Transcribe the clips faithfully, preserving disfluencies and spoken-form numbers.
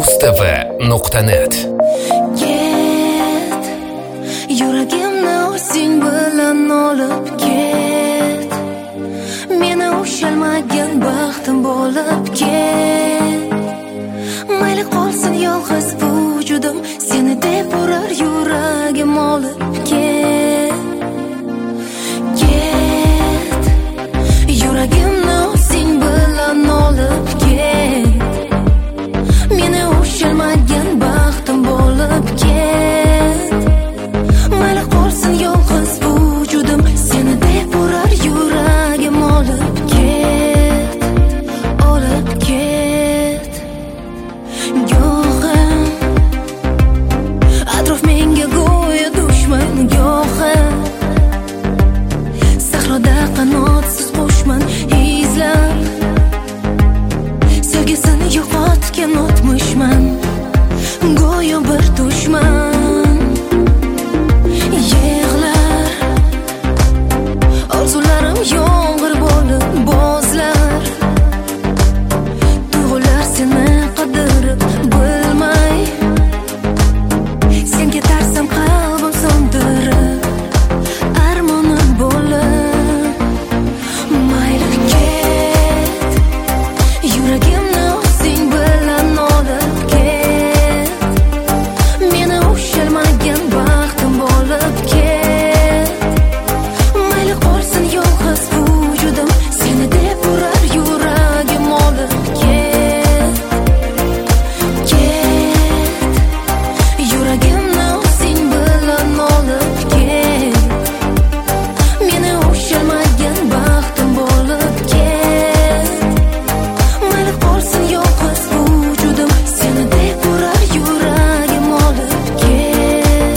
muz t v nuqta net. Ket, yuragimni o'zing bilan olib ket. Meni ushalmagan baxtim bo'lib ket. Mayli qolsin yolg'iz vujudim, seni deb urar yuragim olib ket. Ket, yuragimni o'zing bilan olib ket. Meni ushalmagan baxtim bo'lib ket. Mayli qolsin yolg'iz vujudim, seni deb urar yuragim olib ket. Olib ket. Go'g'im, atrof menga go'yo dushman. Go'g'im, sahroda qanotsiz qushman. Izlab sevgisini yo'qotgan o'tmishman. Go'yo bir dushman. Yig'lar orzularim yomg'ir bo'lib bozlar. Tuyg'ular seni qidirib bilmay, sen ketarsan qalbim so'ndirib, armonim bo'lib. Mayli ket, yuragimni o'zing bilan olib ket. Meni ushalmagan baxtim bo'lib ket. Mayli qolsin yolg'iz vujudim, seni deb urar yuragim olib ket. Ket, yuragimni o'zing bilan olib ket. Meni ushalmagan baxtim bo'lib ket. Mayli qolsin yolg'iz vujudim, seni deb urar yuragim olib ket.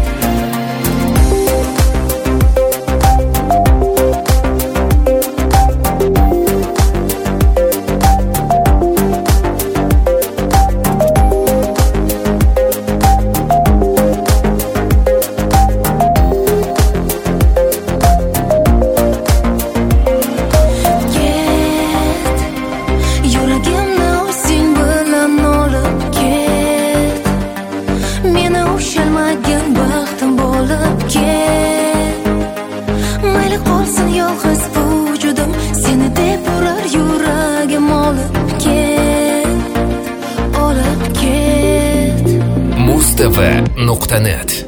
Ket, yuragimni o'zing bilan olib ket. Meni ushalmagan baxtim bo'lib ket. Mayli qolsin yolg'iz vujudim, seni deb urar yuragim olib ket. Olib ket. muz t v nuqta net